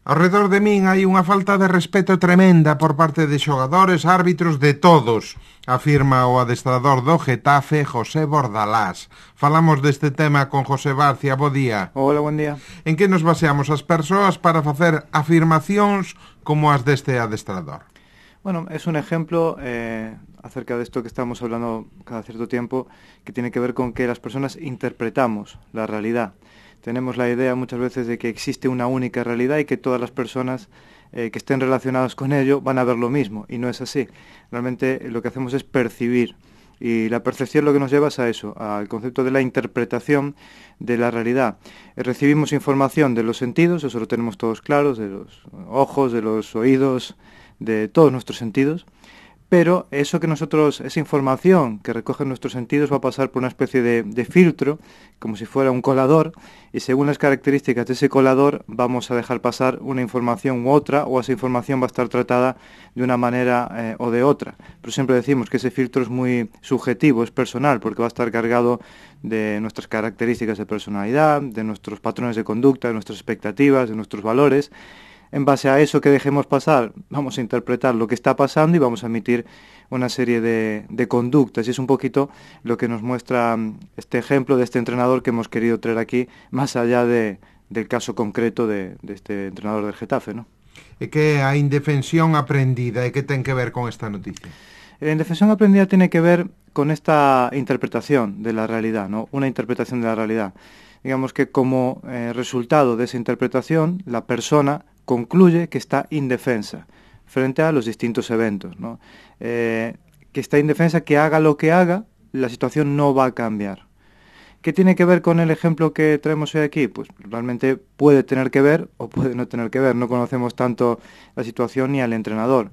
Ao redor de min hai unha falta de respeto tremenda por parte de xogadores, árbitros, de todos, afirma o adestrador do Getafe, José Bordalás. Falamos deste tema con José Barcia. Bo día. Hola, buen día. En que nos baseamos as persoas para facer afirmacións como as deste adestrador? Bueno, es un ejemplo acerca de esto que estamos hablando cada cierto tiempo, que tiene que ver con que las personas interpretamos la realidad. Tenemos la idea muchas veces de que existe una única realidad y que todas las personas que estén relacionadas con ello van a ver lo mismo, y no es así. Realmente lo que hacemos es percibir, y la percepción lo que nos lleva es a eso, al concepto de la interpretación de la realidad. Recibimos información de los sentidos, eso lo tenemos todos claros, de los ojos, de los oídos, de todos nuestros sentidos, pero eso que nosotros, esa información que recogen nuestros sentidos va a pasar por una especie de filtro, como si fuera un colador, y según las características de ese colador vamos a dejar pasar una información u otra, o esa información va a estar tratada de una manera o de otra. Pero siempre decimos que ese filtro es muy subjetivo, es personal, porque va a estar cargado de nuestras características de personalidad, de nuestros patrones de conducta, de nuestras expectativas, de nuestros valores. En base a eso que dejemos pasar, vamos a interpretar lo que está pasando y vamos a emitir una serie de conductas. Y es un poquito lo que nos muestra este ejemplo de este entrenador que hemos querido traer aquí, más allá del caso concreto de este entrenador del Getafe, ¿no? E que a indefensión aprendida, e que ten que ver con esta noticia? La indefensión aprendida tiene que ver con esta interpretación de la realidad, ¿no? Una interpretación de la realidad. Digamos que como resultado de esa interpretación, la persona concluye que está indefensa frente a los distintos eventos, ¿no? Que está indefensa, que haga lo que haga, la situación no va a cambiar. ¿Qué tiene que ver con el ejemplo que traemos hoy aquí? Pues realmente puede tener que ver o puede no tener que ver. No conocemos tanto la situación ni al entrenador.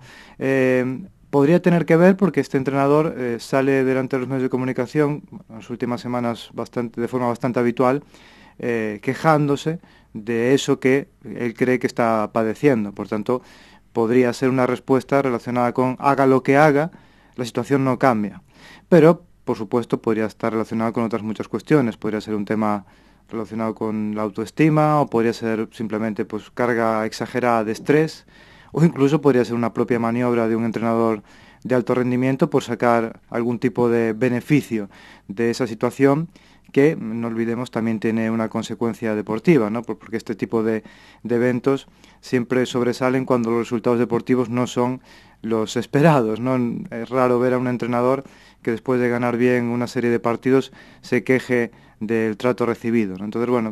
Podría tener que ver porque este entrenador sale delante de los medios de comunicación en las últimas semanas de forma bastante habitual, quejándose de eso que él cree que está padeciendo. Por tanto, podría ser una respuesta relacionada con haga lo que haga, la situación no cambia. Pero, por supuesto, podría estar relacionado con otras muchas cuestiones. Podría ser un tema relacionado con la autoestima, o podría ser simplemente pues carga exagerada de estrés, o incluso podría ser una propia maniobra de un entrenador de alto rendimiento por sacar algún tipo de beneficio de esa situación, que, no olvidemos, también tiene una consecuencia deportiva, ¿no? Porque este tipo de eventos siempre sobresalen cuando los resultados deportivos no son los esperados, ¿no? Es raro ver a un entrenador que después de ganar bien una serie de partidos se queje del trato recibido, ¿no? Entonces, bueno,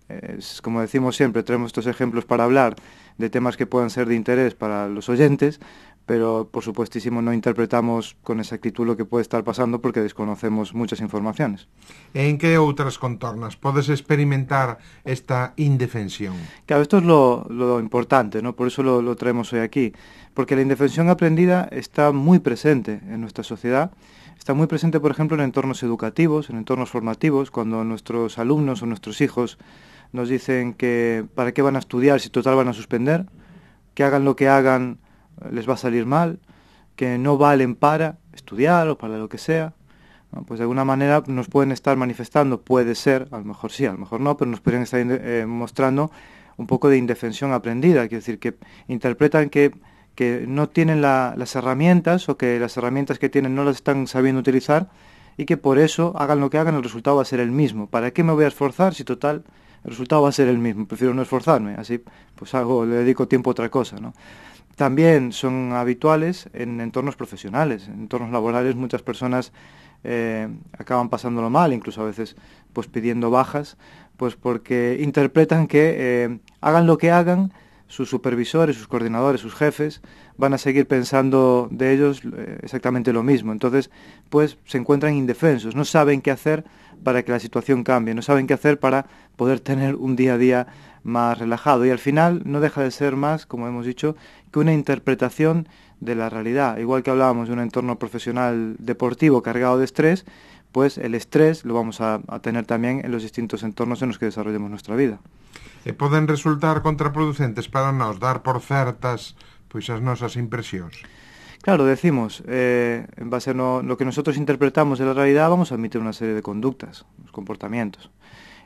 como decimos siempre, traemos estos ejemplos para hablar de temas que puedan ser de interés para los oyentes, pero por supuestísimo no interpretamos con exactitud lo que puede estar pasando porque desconocemos muchas informaciones. En que outras contornas podes experimentar esta indefensión? Claro, esto es lo importante, ¿no? Por eso lo traemos hoy aquí, porque la indefensión aprendida está muy presente en nuestra sociedad. Está muy presente, por ejemplo, en entornos educativos, en entornos formativos, cuando nuestros alumnos o nuestros hijos nos dicen que para qué van a estudiar si total van a suspender, que hagan lo que hagan les va a salir mal, que no valen para estudiar o para lo que sea. ¿No? Pues de alguna manera nos pueden estar manifestando, puede ser, a lo mejor sí, a lo mejor no, pero nos podrían estar mostrando un poco de indefensión aprendida, quiere decir que interpretan que no tienen las herramientas, o que las herramientas que tienen no las están sabiendo utilizar, y que por eso, hagan lo que hagan, el resultado va a ser el mismo. ¿Para qué me voy a esforzar si total el resultado va a ser el mismo? Prefiero no esforzarme, así pues le dedico tiempo a otra cosa, ¿no? También son habituales en entornos profesionales, en entornos laborales. Muchas personas acaban pasándolo mal, incluso a veces pues pidiendo bajas, pues porque interpretan que hagan lo que hagan, sus supervisores, sus coordinadores, sus jefes van a seguir pensando de ellos exactamente lo mismo. Entonces, pues se encuentran indefensos, no saben qué hacer para que la situación cambie, no saben qué hacer para poder tener un día a día más relajado. Y al final no deja de ser más, como hemos dicho, que una interpretación de la realidad. Igual que hablábamos de un entorno profesional deportivo cargado de estrés, pues el estrés lo vamos a tener también en los distintos entornos en los que desarrollemos nuestra vida. E poden resultar contraproducentes para nós dar por certas pois as nosas impresións. Claro, decimos, en base a lo que nosotros interpretamos de la realidad, vamos a emitir una serie de conductas, comportamientos.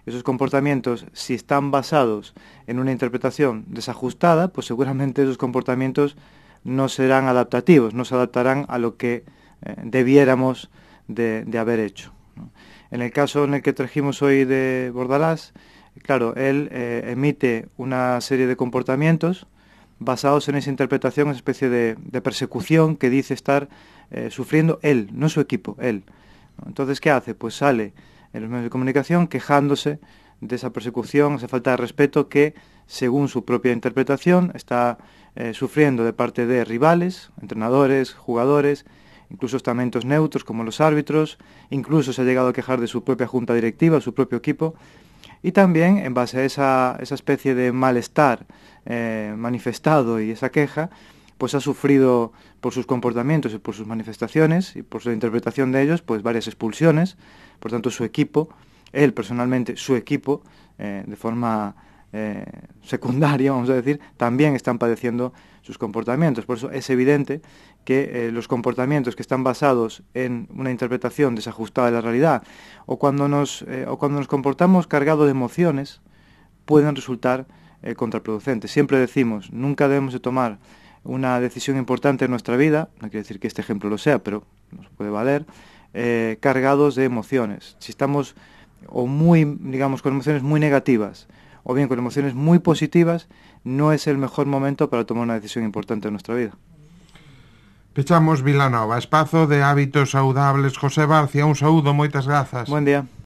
Esos comportamientos, si están basados en una interpretación desajustada, pues seguramente esos comportamientos no serán adaptativos, no se adaptarán a lo que debiéramos de haber hecho, ¿no? En el caso en el que trajimos hoy de Bordalás, claro, él emite una serie de comportamientos basados en esa interpretación, esa especie de persecución que dice estar sufriendo él, no su equipo, él, ¿no? Entonces, ¿qué hace? Pues sale en los medios de comunicación quejándose de esa persecución, esa falta de respeto que, según su propia interpretación, está sufriendo de parte de rivales, entrenadores, jugadores, incluso estamentos neutros como los árbitros, incluso se ha llegado a quejar de su propia junta directiva, su propio equipo, y también en base a esa especie de malestar manifestado y esa queja, pues ha sufrido por sus comportamientos y por sus manifestaciones y por su interpretación de ellos, pues varias expulsiones. Por tanto, su equipo, él personalmente, su equipo, de forma secundaria, vamos a decir, también están padeciendo sus comportamientos. Por eso es evidente que los comportamientos que están basados en una interpretación desajustada de la realidad o cuando nos comportamos cargados de emociones pueden resultar contraproducentes. Siempre decimos, nunca debemos de tomar una decisión importante en nuestra vida, no quiere decir que este ejemplo lo sea, pero nos puede valer, cargados de emociones. Si estamos o muy, digamos, con emociones muy negativas o bien con emociones muy positivas, no es el mejor momento para tomar una decisión importante en nuestra vida. Pechamos Vilanova, espazo de hábitos saudables. José Barcia, un saúdo, moitas grazas. Buen día.